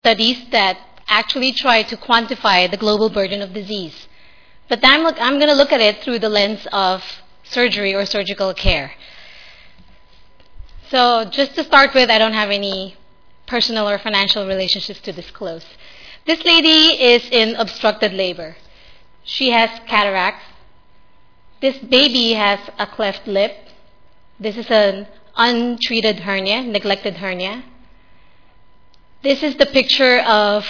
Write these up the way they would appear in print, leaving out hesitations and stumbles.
studies that actually try to quantify the global burden of disease. But I'm going to look at it through the lens of surgery or surgical care. So just to start with, I don't have any personal or financial relationships to disclose. This lady is in obstructed labor. She has cataracts. This baby has a cleft lip. This is an untreated hernia, neglected hernia. This is the picture of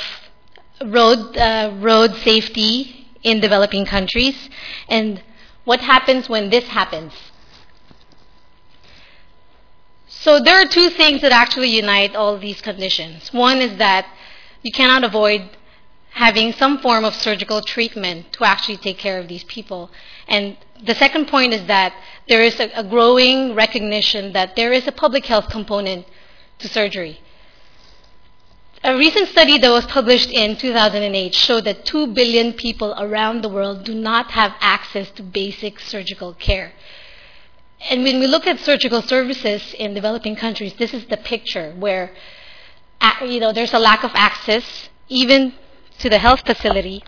road safety in developing countries and what happens when this happens. So there are two things that actually unite all these conditions. One is that you cannot avoid having some form of surgical treatment to actually take care of these people. And the second point is that there is a growing recognition that there is a public health component to surgery. A recent study that was published in 2008 showed that 2 billion people around the world do not have access to basic surgical care. And when we look at surgical services in developing countries, this is the picture where there's a lack of access even to the health facility.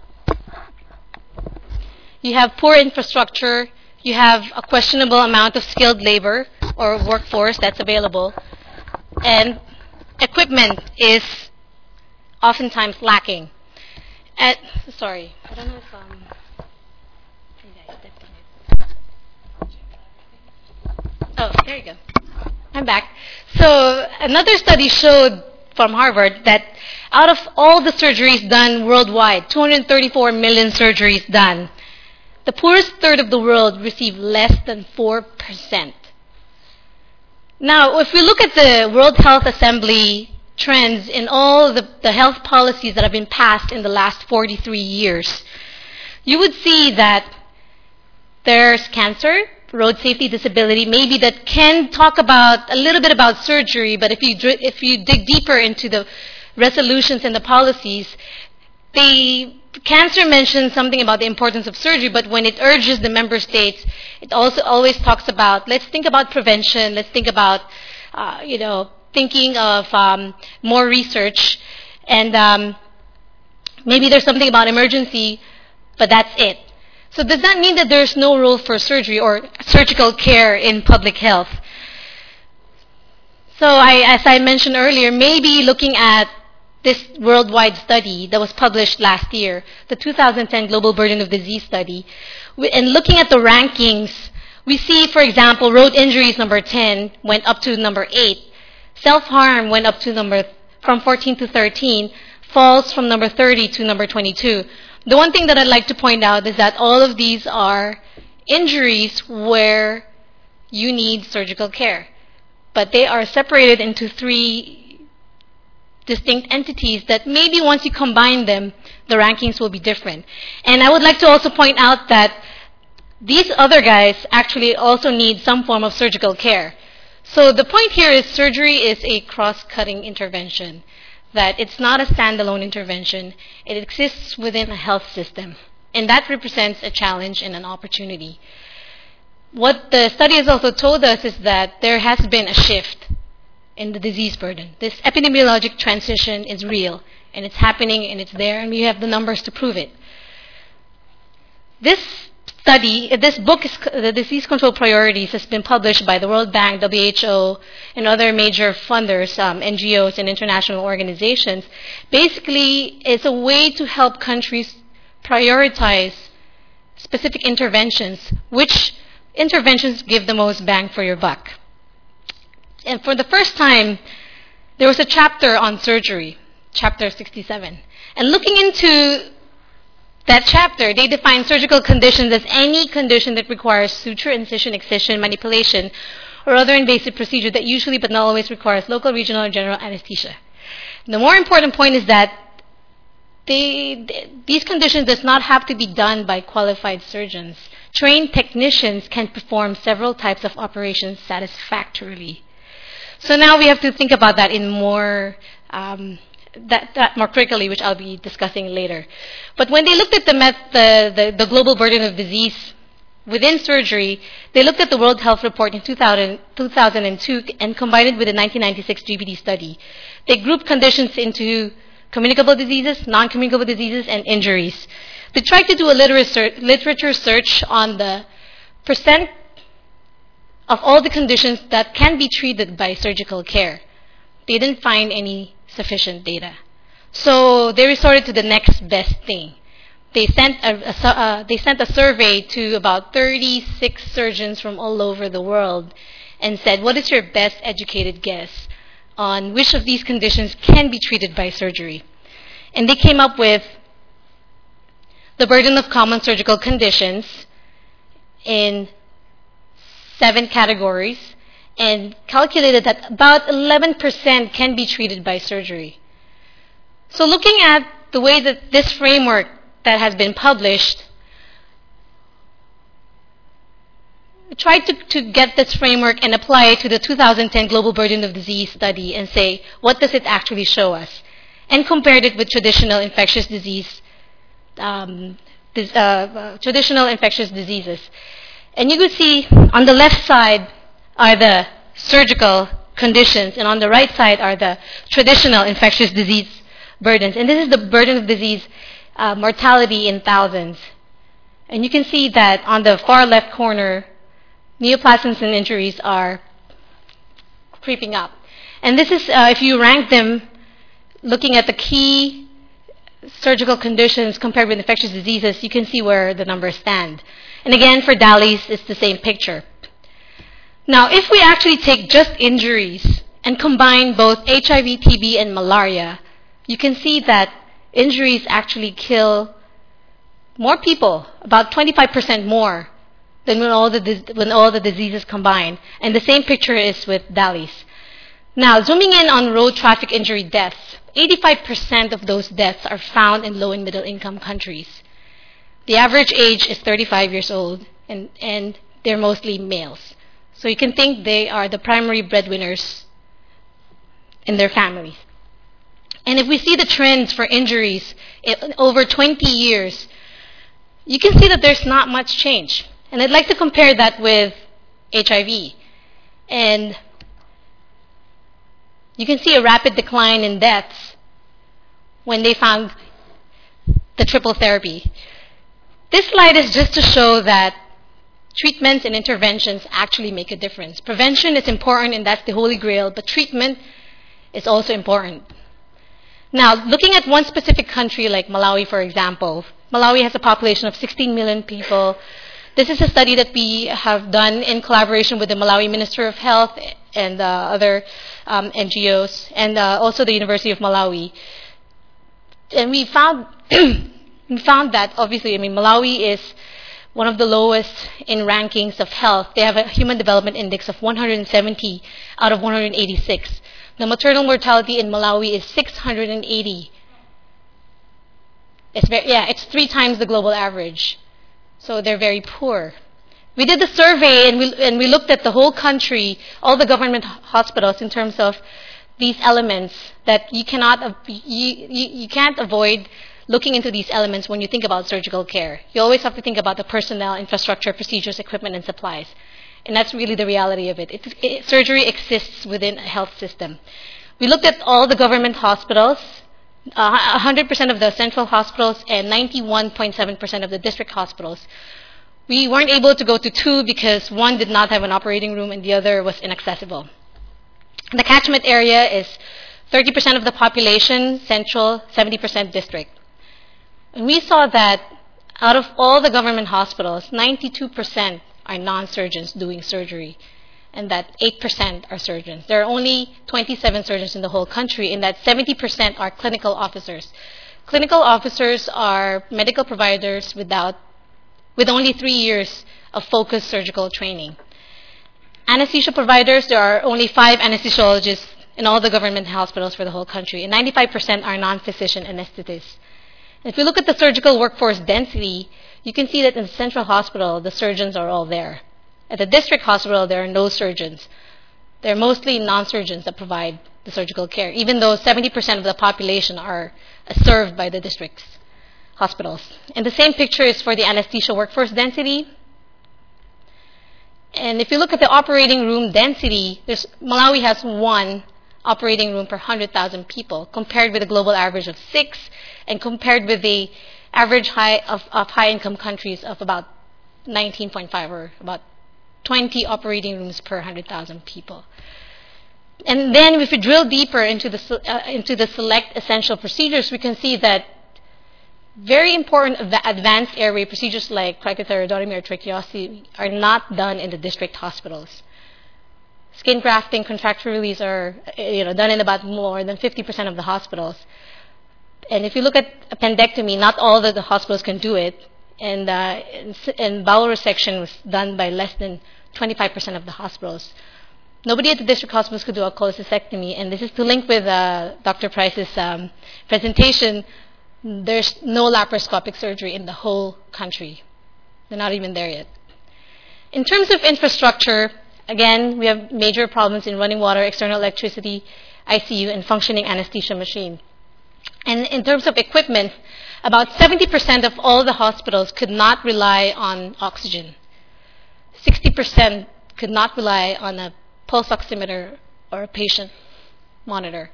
You have poor infrastructure. You have a questionable amount of skilled labor or workforce that's available. And equipment is oftentimes lacking. Sorry, I don't know if oh, there you go. I'm back. So another study showed from Harvard that out of all the surgeries done worldwide, 234 million surgeries done, the poorest third of the world receive less than 4%. Now, if we look at the World Health Assembly trends in all the health policies that have been passed in the last 43 years, you would see that there's cancer, road safety, disability, maybe that can talk about a little bit about surgery, but if you dig deeper into the resolutions and the policies, cancer mentions something about the importance of surgery, but when it urges the member states, it also always talks about, let's think about prevention, let's think about, thinking of more research, and maybe there's something about emergency, but that's it. So does that mean that there's no role for surgery or surgical care in public health? So as I mentioned earlier, maybe looking at this worldwide study that was published last year, the 2010 Global Burden of Disease study, and looking at the rankings, we see, for example, road injuries number 10 went up to number 8. Self-harm went up to from 14 to 13, falls from number 30 to number 22. The one thing that I'd like to point out is that all of these are injuries where you need surgical care. But they are separated into 3 distinct entities that maybe once you combine them, the rankings will be different. And I would like to also point out that these other guys actually also need some form of surgical care. So the point here is surgery is a cross-cutting intervention, that it's not a standalone intervention. It exists within a health system, and that represents a challenge and an opportunity. What the study has also told us is that there has been a shift in the disease burden. This epidemiologic transition is real, and it's happening, and it's there, and we have the numbers to prove it. This book, The Disease Control Priorities, has been published by the World Bank, WHO, and other major funders, NGOs, and international organizations. Basically, it's a way to help countries prioritize specific interventions, which interventions give the most bang for your buck. And for the first time, there was a chapter on surgery, chapter 67. And looking into that chapter, they define surgical conditions as any condition that requires suture, incision, excision, manipulation, or other invasive procedure that usually but not always requires local, regional, or general anesthesia. The more important point is that these conditions does not have to be done by qualified surgeons. Trained technicians can perform several types of operations satisfactorily. So now we have to think about that in more that more critically, which I'll be discussing later. But when they looked at the global burden of disease within surgery, they looked at the World Health Report in 2002 and combined it with the 1996 GBD study. They grouped conditions into communicable diseases, non-communicable diseases, and injuries. They tried to do a literature search on the percent of all the conditions that can be treated by surgical care. They didn't find any sufficient data. So they resorted to the next best thing. They sent a survey to about 36 surgeons from all over the world and said, what is your best educated guess on which of these conditions can be treated by surgery? And they came up with the burden of common surgical conditions in 7 categories and calculated that about 11% can be treated by surgery. So looking at the way that this framework that has been published, tried to get this framework and apply it to the 2010 Global Burden of Disease study and say, what does it actually show us? And compared it with traditional infectious diseases. And you could see on the left side are the surgical conditions, and on the right side are the traditional infectious disease burdens. And this is the burden of disease mortality in thousands. And you can see that on the far left corner, neoplasms and injuries are creeping up. And this is, if you rank them, looking at the key surgical conditions compared with infectious diseases, you can see where the numbers stand. And again, for DALYs, it's the same picture. Now, if we actually take just injuries and combine both HIV, TB, and malaria, you can see that injuries actually kill more people, about 25% more than when all the diseases combine. And the same picture is with DALYs. Now, zooming in on road traffic injury deaths, 85% of those deaths are found in low and middle income countries. The average age is 35 years old, and they're mostly males. So you can think they are the primary breadwinners in their families. And if we see the trends for injuries over 20 years, you can see that there's not much change. And I'd like to compare that with HIV. And you can see a rapid decline in deaths when they found the triple therapy. This slide is just to show that treatments and interventions actually make a difference. Prevention is important, and that's the holy grail, but treatment is also important. Now, looking at one specific country like Malawi, for example, Malawi has a population of 16 million people. This is a study that we have done in collaboration with the Malawi Minister of Health and other NGOs, and also the University of Malawi. And we found that, obviously, Malawi is one of the lowest in rankings of health. They have a Human Development Index of 170 out of 186. The maternal mortality in Malawi is 680. It's 3 times the global average. So they're very poor. We did the survey and we looked at the whole country, all the government hospitals, in terms of these elements that you can't avoid looking into these elements when you think about surgical care. You always have to think about the personnel, infrastructure, procedures, equipment, and supplies. And that's really the reality of it. Surgery exists within a health system. We looked at all the government hospitals, 100% of the central hospitals, and 91.7% of the district hospitals. We weren't able to go to 2 because one did not have an operating room and the other was inaccessible. The catchment area is 30% of the population, central, 70% district. And we saw that out of all the government hospitals, 92% are non-surgeons doing surgery, and that 8% are surgeons. There are only 27 surgeons in the whole country, and that 70% are clinical officers. Clinical officers are medical providers with only 3 years of focused surgical training. Anesthesia providers, there are only 5 anesthesiologists in all the government hospitals for the whole country, and 95% are non-physician anesthetists. If you look at the surgical workforce density, you can see that in the central hospital, the surgeons are all there. At the district hospital, there are no surgeons. They're mostly non-surgeons that provide the surgical care, even though 70% of the population are served by the district's hospitals. And the same picture is for the anesthesia workforce density. And if you look at the operating room density, Malawi has 1 operating room per 100,000 people, compared with a global average of 6, and compared with the average of high-income countries of about 19.5, or about 20 operating rooms per 100,000 people. And then if we drill deeper into the select essential procedures, we can see that very important advanced airway procedures like cricothyroidotomy or tracheostomy are not done in the district hospitals. Skin grafting, contracture release are done in about more than 50% of the hospitals. And if you look at appendectomy, not all the hospitals can do it. And bowel resection was done by less than 25% of the hospitals. Nobody at the district hospitals could do a cholecystectomy. And this is to link with Dr. Price's presentation. There's no laparoscopic surgery in the whole country. They're not even there yet. In terms of infrastructure, again, we have major problems in running water, external electricity, ICU, and functioning anesthesia machine. And in terms of equipment, about 70% of all the hospitals could not rely on oxygen. 60% could not rely on a pulse oximeter or a patient monitor.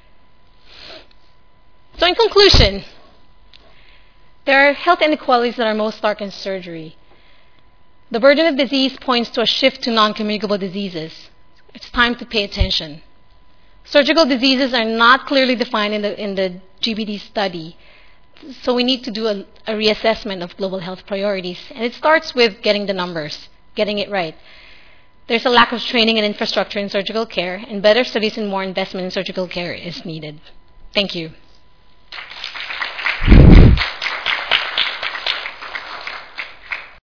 So in conclusion, there are health inequalities that are most stark in surgery. The burden of disease points to a shift to non-communicable diseases. It's time to pay attention. Surgical diseases are not clearly defined in the GBD study, so we need to do a reassessment of global health priorities. And it starts with getting the numbers, getting it right. There's a lack of training and infrastructure in surgical care, and better studies and more investment in surgical care is needed. Thank you.